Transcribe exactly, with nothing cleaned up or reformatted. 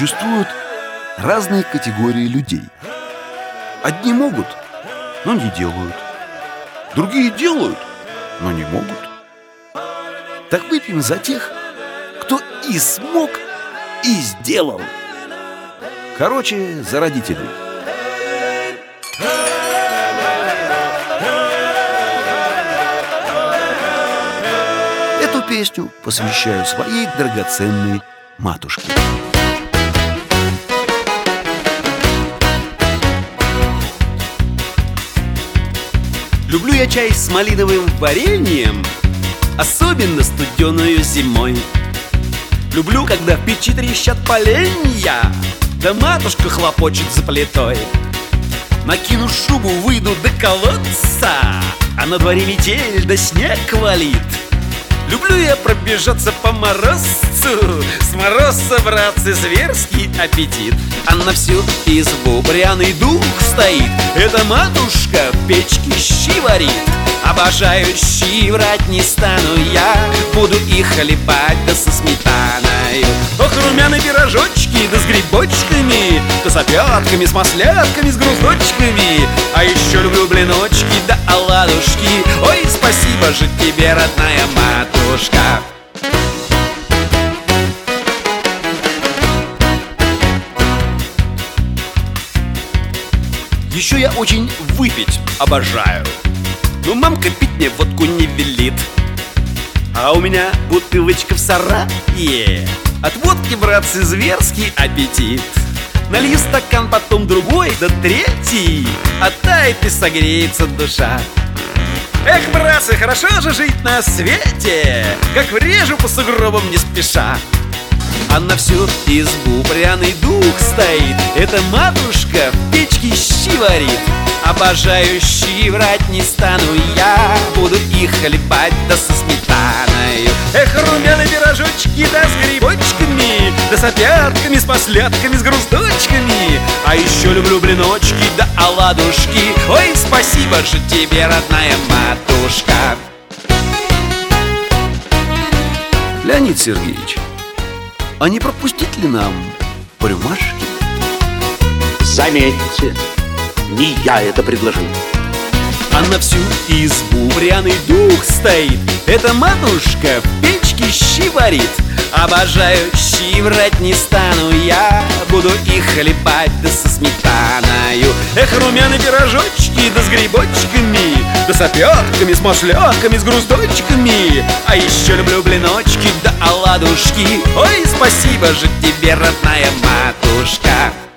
Существуют разные категории людей. Одни могут, но не делают. Другие делают, но не могут. Так выпьем за тех, кто и смог, и сделал. Короче, за родителей. Эту песню посвящаю своей драгоценной матушке. Люблю я чай с малиновым вареньем, особенно студеную зимой. Люблю, когда в печи трещат поленья, да матушка хлопочет за плитой. Накину шубу, выйду до колодца, а на дворе метель да снег валит. Люблю я пробежаться по морозцу, с морозца, братцы, зверский аппетит. А на всю избу пряный дух стоит, эта матушка в печке щи варит. Обожаю щи, врать не стану я, буду их хлебать да со сметаной. Ох, румяные пирожочки да с грибочками, да с опятками, с маслятками, с груздочками. А еще люблю блиночки да оладушки. Ой, спасибо же тебе, родная матушка. Еще я очень выпить обожаю, но мамка пить мне водку не велит. А у меня бутылочка в сарае, от водки, братцы, зверский аппетит. Налью стакан, потом другой, да третий, оттает и согреется душа. Эх, братцы, хорошо же жить на свете, как врежу по сугробам не спеша. А на всю избу пряный дух стоит, эта матушка в печке щи варит. Обожаю щи, врать не стану я, буду их хлебать да со сметаной. Эх, румяные пирожочки да с грибочками, да с опятками, с послятками, с груздочками. А еще люблю блиночки да оладушки. Ой, спасибо же тебе, родная матушка. Леонид Сергеевич, а не пропустить ли нам по рюмашке? Заметьте, не я это предложил. А на всю избу пряный дух стоит, эта матушка в печке щи варит. Обожаю щи, врать не стану я, буду их хлебать да со сметаною. Эх, румяные пирожочки да с грибочками, да с опятками, с маслятками, с груздочками. А еще люблю блиночки да оладушки. Ой, спасибо же тебе, родная матушка.